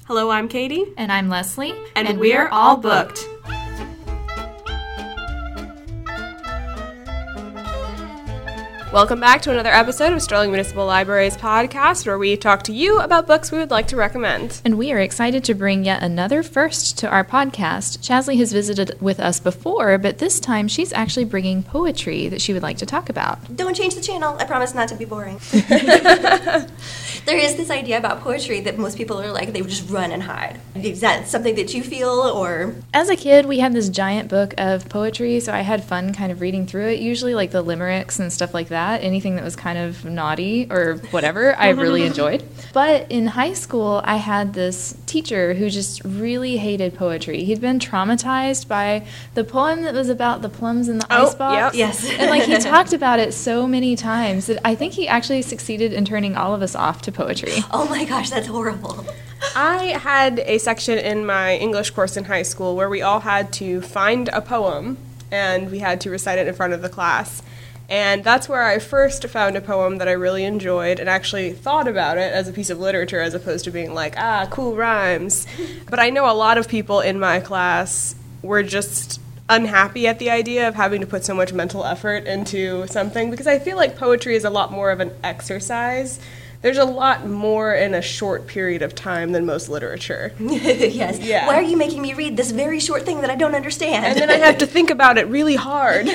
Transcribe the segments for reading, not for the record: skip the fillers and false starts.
Hello, I'm Katie. And I'm Leslie. And we're all booked. Welcome back to another episode of Sterling Municipal Library's podcast, where we talk to you about books we would like to recommend. And we are excited to bring yet another first to our podcast. Chasley has visited with us before, but this time she's actually bringing poetry that she would like to talk about. Don't change the channel. I promise not to be boring. There is this idea about poetry that most people are like, they would just run and hide. Is that something that you feel, or? As a kid, we had this giant book of poetry, so I had fun kind of reading through it, usually like the limericks and stuff like that. Anything that was kind of naughty or whatever, I really enjoyed. But in high school, I had this teacher who just really hated poetry. He'd been traumatized by the poem that was about the plums in the icebox. Yep. Yes. And he talked about it so many times that I think he actually succeeded in turning all of us off to poetry. Oh my gosh, that's horrible. I had a section in my English course in high school where we all had to find a poem, and we had to recite it in front of the class. And that's where I first found a poem that I really enjoyed and actually thought about it as a piece of literature as opposed to being like, cool rhymes. But I know a lot of people in my class were just unhappy at the idea of having to put so much mental effort into something, because I feel like poetry is a lot more of an exercise. There's a lot more in a short period of time than most literature. Yes. Yeah. Why are you making me read this very short thing that I don't understand? And then I have to think about it really hard.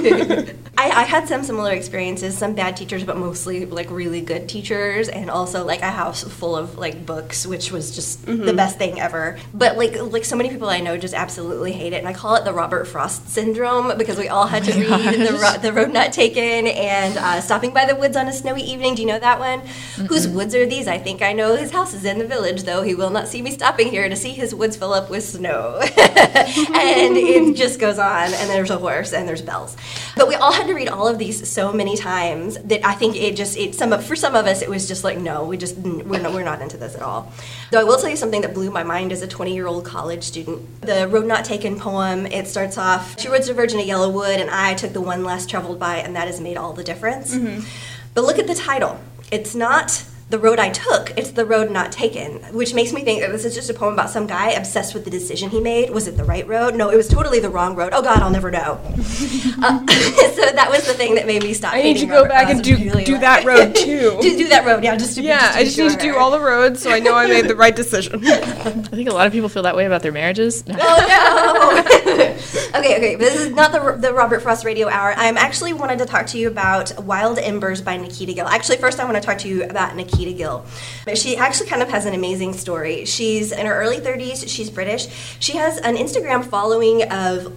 I had some similar experiences, some bad teachers, but mostly really good teachers, and also a house full of books, which was just the best thing ever. But like so many people I know just absolutely hate it, and I call it the Robert Frost syndrome, because we all had to read The Road Not Taken and Stopping by the Woods on a Snowy Evening. Do you know that one? Whose woods are these? I think I know. His house is in the village, though he will not see me stopping here to see his woods fill up with snow. And it just goes on, and there's a horse, and there's bells. But we all had to read all of these so many times that I think for some of us, it was just no, we're not into this at all. Though I will tell you something that blew my mind as a 20-year-old college student. The Road Not Taken poem, it starts off, "She rode a virgin to Yellowwood, and I took the one less traveled by, and that has made all the difference." But look at the title. It's not The Road I Took, it's The Road Not Taken, which makes me think that this is just a poem about some guy obsessed with the decision he made. Was it the right road? No, it was totally the wrong road. Oh God, I'll never know. So that was the thing that made me stop. I need to go back and do that road too. do that road, yeah. I just need to do all the roads so I know I made the right decision. I think a lot of people feel that way about their marriages. Oh no! Okay. This is not the Robert Frost Radio Hour. I'm actually wanted to talk to you about Wild Embers by Nikita Gill. Actually, first I want to talk to you about Nikita Gill. She actually kind of has an amazing story. She's in her early 30s. She's British. She has an Instagram following of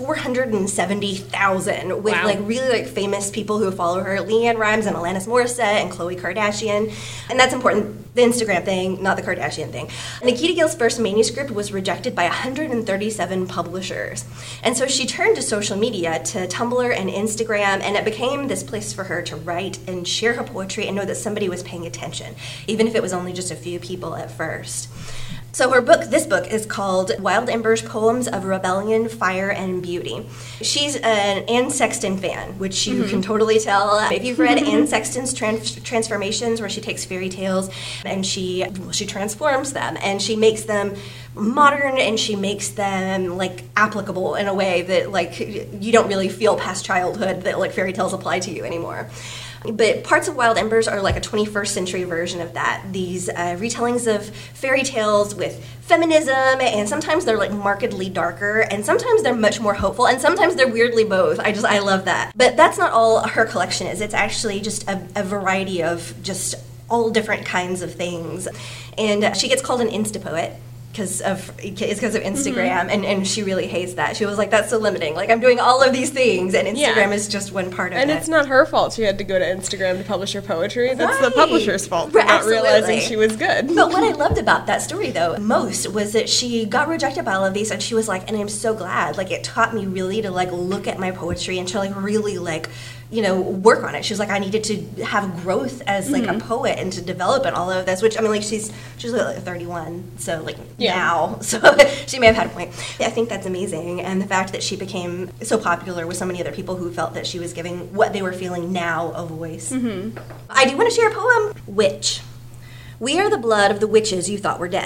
470,000 with really famous people who follow her: LeAnn Rimes and Alanis Morissette and Khloe Kardashian. And that's important. The Instagram thing, not the Kardashian thing. Nikita Gill's first manuscript was rejected by 137 publishers. And so she turned to social media, to Tumblr and Instagram, and it became this place for her to write and share her poetry and know that somebody was paying attention, even if it was only just a few people at first. So this book is called Wild Embers: Poems of Rebellion, Fire, and Beauty. She's an Anne Sexton fan, which you can totally tell. If you've read Anne Sexton's Transformations, where she takes fairy tales and she transforms them, and she makes them modern, and she makes them applicable in a way that you don't really feel past childhood that fairy tales apply to you anymore. But parts of Wild Embers are a 21st century version of that. These retellings of fairy tales with feminism, and sometimes they're markedly darker, and sometimes they're much more hopeful, and sometimes they're weirdly both. I love that. But that's not all her collection is. It's actually just a variety of just all different kinds of things. And she gets called an Insta-poet. Because of Instagram, and she really hates that. She was like, that's so limiting. I'm doing all of these things, and Instagram is just one part of it. And it's not her fault she had to go to Instagram to publish her poetry. That's the publisher's fault for not realizing she was good. But what I loved about that story, though, most, was that she got rejected by all of these, and she was like, and I'm so glad. It taught me really to, look at my poetry and to, really, work on it. She was like, I needed to have growth as, a poet and to develop in all of this, which, she's 31, so, now, so she may have had a point. I think that's amazing, and the fact that she became so popular with so many other people who felt that she was giving what they were feeling now a voice. I do want to share a poem, Witch. We are the blood of the witches you thought were dead.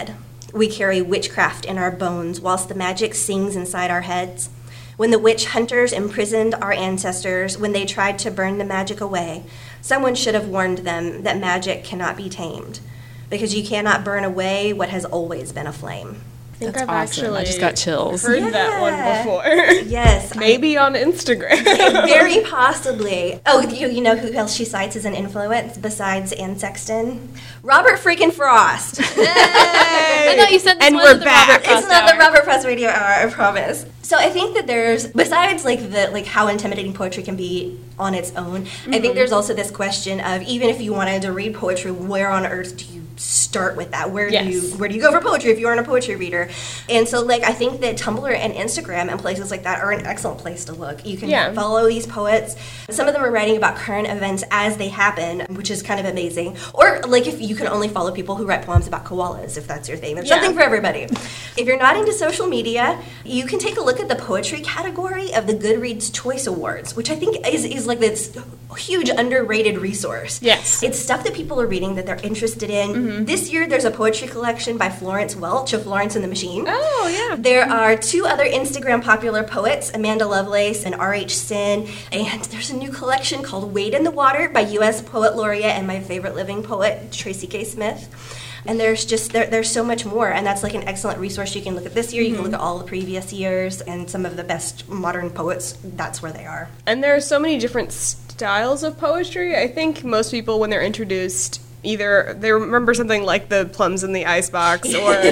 We carry witchcraft in our bones whilst the magic sings inside our heads. When the witch hunters imprisoned our ancestors, when they tried to burn the magic away, someone should have warned them that magic cannot be tamed, because you cannot burn away what has always been a flame. I think That's I've awesome. actually I just got chills. heard that one Yeah. before. Yes. Maybe on Instagram. Very possibly. Oh, you know who else she cites as an influence besides Anne Sexton? Robert freaking Frost. I thought you said this And was we're the back. Robert Frost It's not hour. the Robert Press Radio Hour, I promise. So I think that there's, besides like how intimidating poetry can be on its own, I think there's also this question of, even if you wanted to read poetry, where on earth do you start with that? Where do you go for poetry if you aren't a poetry reader? And so like I think that Tumblr and Instagram and places like that are an excellent place to look. You can follow these poets. Some of them are writing about current events as they happen, which is kind of amazing. Or like if you can only follow people who write poems about koalas, if that's your thing. There's something for everybody. If you're not into social media, you can take a look at the poetry category of the Goodreads Choice Awards, which I think is like this huge underrated resource. Yes. It's stuff that people are reading that they're interested in. This year there's a poetry collection by Florence Welch of Florence and the Machine. Oh, yeah. There are 2 other Instagram popular poets, Amanda Lovelace and R.H. Sin, and there's a new collection called Wade in the Water by U.S. Poet Laureate and my favorite living poet, Tracy K. Smith. And there's just, there's so much more, and that's like an excellent resource. You can look at this year, you can look at all the previous years, and some of the best modern poets, that's where they are. And there are so many different styles of poetry. I think most people, when they're introduced, either they remember something like the Plums in the Icebox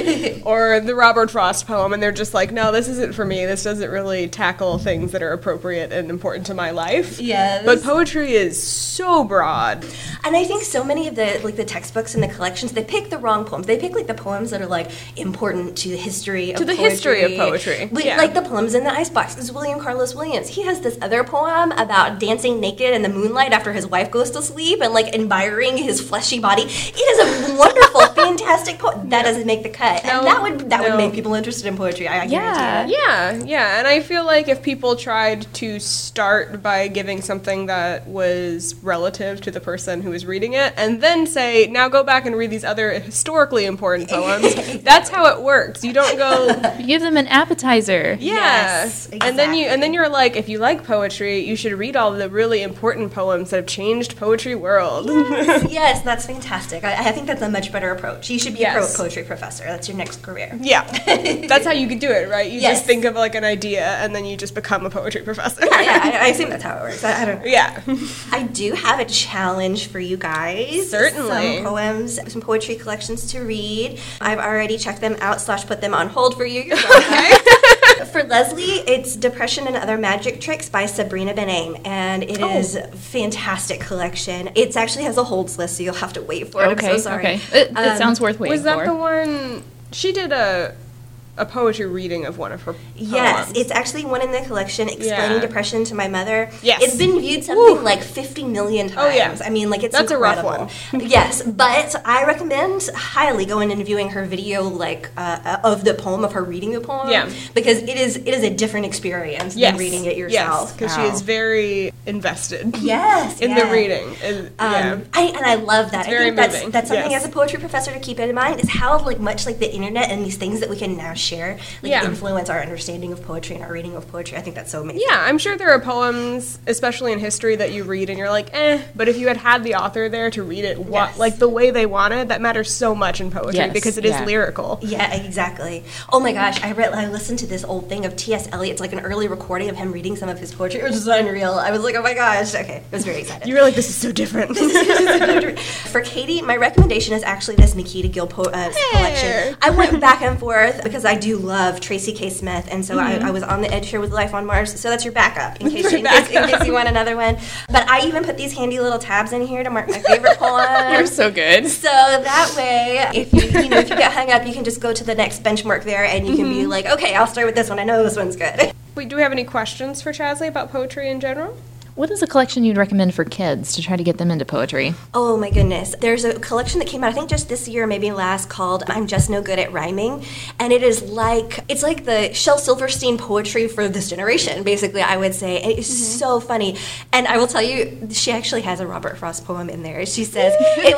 or the Robert Frost poem, and they're just like, no, this isn't for me. This doesn't really tackle things that are appropriate and important to my life. Yes. But poetry is so broad. And I think so many of the textbooks and the collections, they pick the wrong poems. They pick like the poems that are like important to the history of poetry. History of poetry. Yeah. Like the Plums in the Icebox. This is William Carlos Williams. He has this other poem about dancing naked in the moonlight after his wife goes to sleep and like admiring his fleshy body. It is a wonderful, fantastic poem. That doesn't make the cut. And that would make people interested in poetry, I guarantee you. Yeah. And I feel like if people tried to start by giving something that was relative to the person who was reading it, and then say, now go back and read these other historically important poems, that's how it works. You don't go... You give them an appetizer. Yes, And then you're like, if you like poetry, you should read all the really important poems that have changed poetry world. Yes, that's fantastic. I think that's a much better approach. You should be a poetry professor. That's your next career. Yeah. That's how you could do it, right? You Yes. just think of like an idea and then you just become a poetry professor. Yeah, I assume that's how it works. I don't know. Yeah. I do have a challenge for you guys. Certainly. Some poems, some poetry collections to read. I've already checked them out / put them on hold for you. You're welcome. For Leslie, it's Depression and Other Magic Tricks by Sabrina Benaim, and it is a fantastic collection. It actually has a holds list, so you'll have to wait for it. Okay, I'm so sorry. okay. It sounds worth waiting Was that for. the one... She did a poetry reading of one of her poems. Yes, it's actually one in the collection, Explaining Depression to My Mother. Yes. It's been viewed something like 50 million times. Oh, yeah. I mean, like, it's That's incredible. a rough one. Yes, but I recommend highly going and viewing her video, like, of the poem, of her reading the poem. Yeah. Because it is a different experience than reading it yourself. Yes, because she is very invested Yes, in the reading. And, I love that. It's very I think moving. that's something Yes. as a poetry professor to keep in mind is how like much like the internet and these things that we can now share influence our understanding of poetry and our reading of poetry. I think that's so amazing. Yeah, I'm sure there are poems, especially in history, that you read and you're like, but if you had the author there to read it like the way they wanted, that matters so much in poetry because it is lyrical. Yeah, exactly. Oh my gosh, I listened to this old thing of T.S. Eliot's, like an early recording of him reading some of his poetry. It was just unreal. I was like, oh my gosh. Okay, I was very excited. You were like, this is so different. For Katie, my recommendation is actually this Nikita Gill collection. I went back and forth because I do love Tracy K. Smith, and so I was on the edge here with Life on Mars, so that's your backup in case you want another one. But I even put these handy little tabs in here to mark my favorite poem. You're so good. So that way, if you get hung up, you can just go to the next benchmark there, and you can be like, okay, I'll start with this one. I know this one's good. Wait, do we have any questions for Chazley about poetry in general? What is a collection you'd recommend for kids to try to get them into poetry? Oh my goodness. There's a collection that came out, I think just this year, maybe last, called I'm Just No Good at Rhyming. And it's like the Shel Silverstein poetry for this generation, basically, I would say. And it's so funny. And I will tell you, she actually has a Robert Frost poem in there. She says,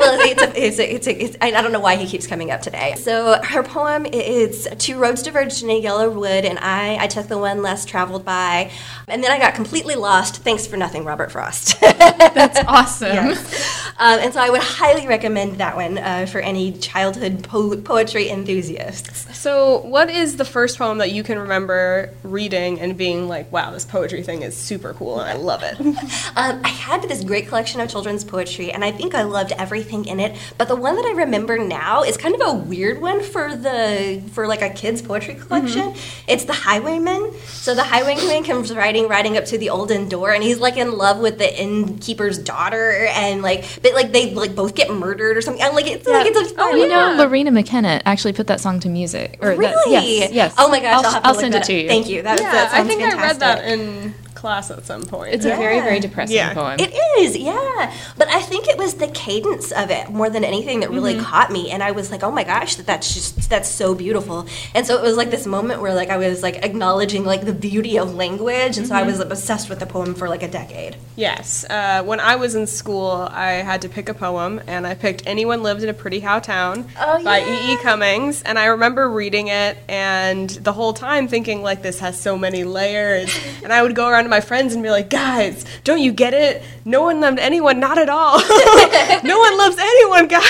I don't know why he keeps coming up today. So her poem is Two Roads Diverged in a Yellow Wood, and I took the one less traveled by. And then I got completely lost. Thanks for nothing, Robert Frost. That's awesome. Yes. And so I would highly recommend that one for any childhood poetry enthusiasts. So what is the first poem that you can remember reading and being like, wow, this poetry thing is super cool and I love it? I had this great collection of children's poetry, and I think I loved everything in it. But the one that I remember now is kind of a weird one for like a kid's poetry collection. It's The Highwayman. So the Highwayman comes riding up to the old inn door, and he's like in love with the innkeeper's daughter, and they both get murdered or something. And it's a fun. You know, Lorena McKenna actually put that song to music. Really? Yes. Oh my gosh, I'll send it to you. Thank you. That I sounds think fantastic. I read that in class at some point. It's a very, very depressing poem. It is, yeah. But I think it was the cadence of it more than anything that really caught me. And I was like, oh my gosh, that's so beautiful. And so it was like this moment where I was acknowledging the beauty of language. And so I was obsessed with the poem for a decade. Yes. When I was in school, I had to pick a poem, and I picked Anyone Lived in a Pretty How Town by E.E. Cummings. And I remember reading it, and the whole time thinking, this has so many layers. And I would go around to my friends and be like, guys, don't you get it? No one loved anyone, not at all. No one loves anyone, guys.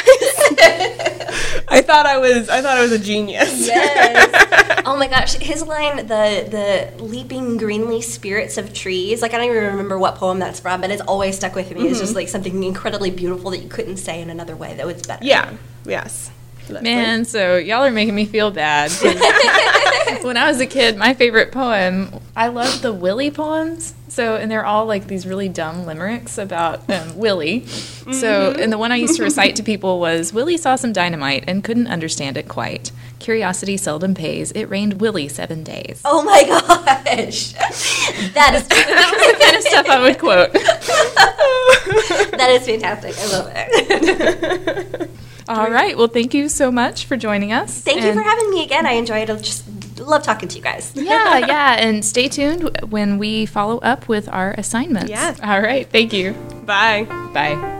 I thought I was a genius. Yes. Oh my gosh, his line, the leaping greenly spirits of trees, I don't even remember what poem that's from, but it's always stuck with me. It's just something incredibly beautiful that you couldn't say in another way that was better. Yeah, yes. Man, so y'all are making me feel bad. When I was a kid, my favorite poem, I loved the Willie poems. So, and they're all these really dumb limericks about Willie. So, and the one I used to recite to people was, Willie saw some dynamite and couldn't understand it quite. Curiosity seldom pays. It rained Willie 7 days. Oh my gosh. That is the kind of stuff I would quote. That is fantastic. I love it. All right. Well, thank you so much for joining us. Thank you for having me again. I enjoyed it. Just love talking to you guys. Yeah. And stay tuned when we follow up with our assignments. Yeah. All right. Thank you. Bye. Bye.